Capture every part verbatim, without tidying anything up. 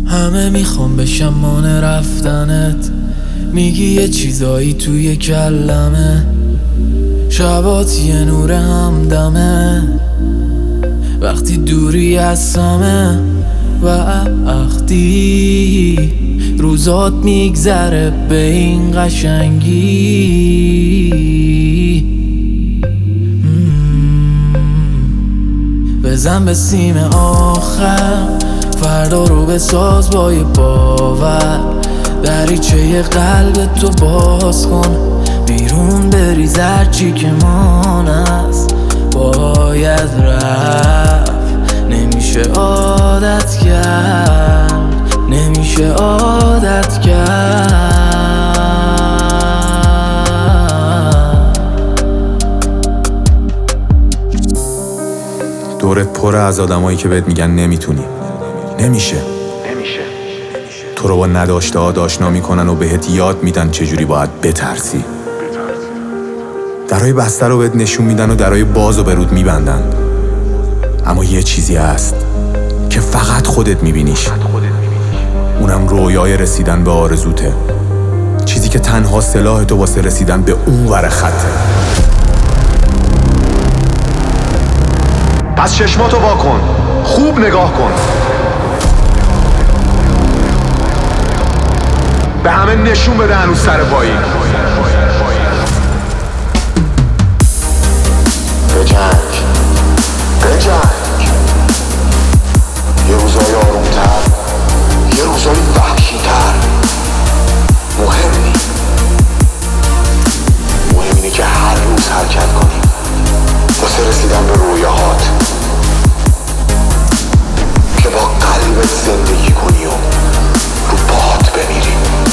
همه میخوام بشم مانع رفتنت، میگی یه چیزایی توی کلمه، شبات یه نور همدمه، وقتی دوری از سمه وقتی روزات میگذره به این قشنگی. بزن به سیم آخر، فردا رو بساز با یه باور، دریچه قلب تو باز کن، بیرون بریز هرچی که مان است باید رفت، نمیشه عادت کرد، نمیشه عادت کرد. دورت پر از آدمایی که بهت میگن نمیتونی، نمیشه نمیشه تو رو با نداشته ها آشنا میکنن و بهت یاد میدن چجوری باید بترسی. درای بسته رو بهت نشون میدن و درای باز رو به رود میبندن، اما یه چیزی هست که فقط خودت میبینیش، اونم رویای رسیدن به آرزوته، چیزی که تنها سلاح تو واسه رسیدن به اون ور خطه. پس چشماتو وا کن، خوب نگاه کن، به همه نشون بده هنوز سر پایی. بجنگ بجنگ، یه روزای آرومتر، یه روزای وحشی‌تر، مهم نی مهم اینه که هر روز حرکت کنی واسه رسیدن به رویاهات، که با قلبت زندگی کنی و رو پاهات بمیری.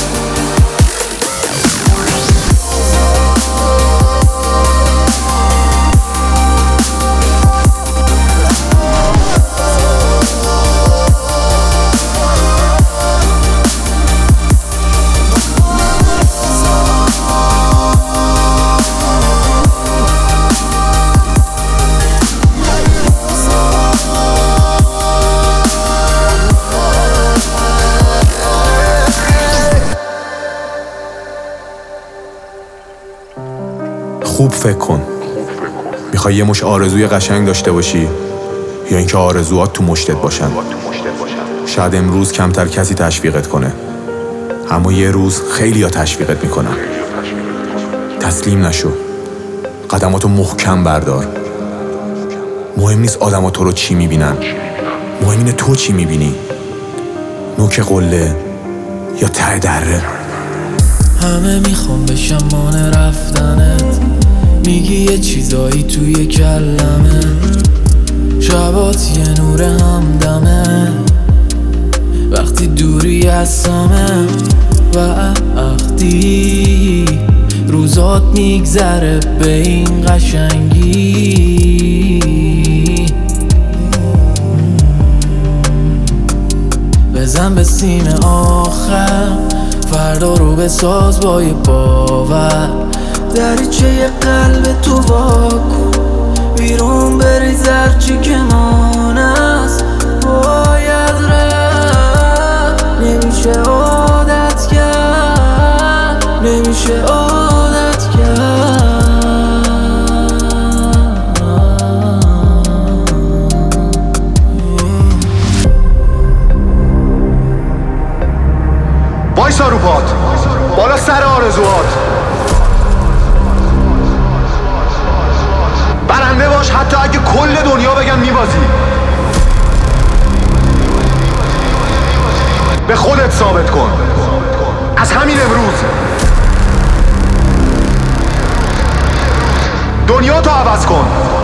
خوب فکر کن، میخوای یه مش آرزوی قشنگ داشته باشی یا اینکه آرزوات تو مشتت باشن؟ شاید امروز کمتر کسی تشویقت کنه، اما یه روز خیلی ها تشویقت میکنن. تسلیم نشو، قدماتو محکم بردار. مهم نیست آدما تو رو چی میبینن، مهم اینه تو چی میبینی، نوک قله یا ته دره. همه میخوام بشم مانع رفتنت، میگی یه چیزایی توی کلمه، شبات یه نور همدمه، وقتی دوری از سمه وقتی روزات میگذره به این قشنگی. بزن به سیم آخر، فردا رو بساز با یه باور، دریچه قلب تو وا کن، بیرون بریز هرچی که مان است باید رفت، نمیشه عادت کرد، نمیشه عادت کرد. وایسا رو پات، بالا سر آرزوهات، برنده باش حتی اگه کل دنیا بگن میبازی. به خودت ثابت کن از همین امروز، دنیا تو عوض کن.